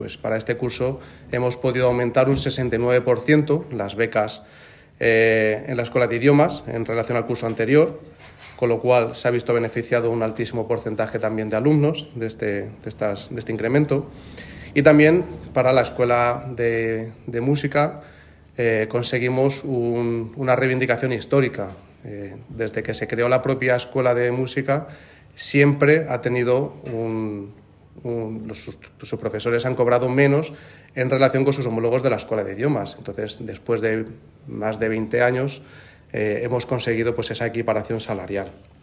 Pues para este curso hemos podido aumentar un 69% las becas en la Escuela de Idiomas en relación al curso anterior, con lo cual se ha visto beneficiado un altísimo porcentaje también de alumnos de este incremento. Y también para la Escuela de Música conseguimos una reivindicación histórica. Desde que se creó la propia Escuela de Música siempre ha tenido sus profesores han cobrado menos en relación con sus homólogos de la Escuela de Idiomas. Entonces, después de más de 20 años, hemos conseguido pues esa equiparación salarial.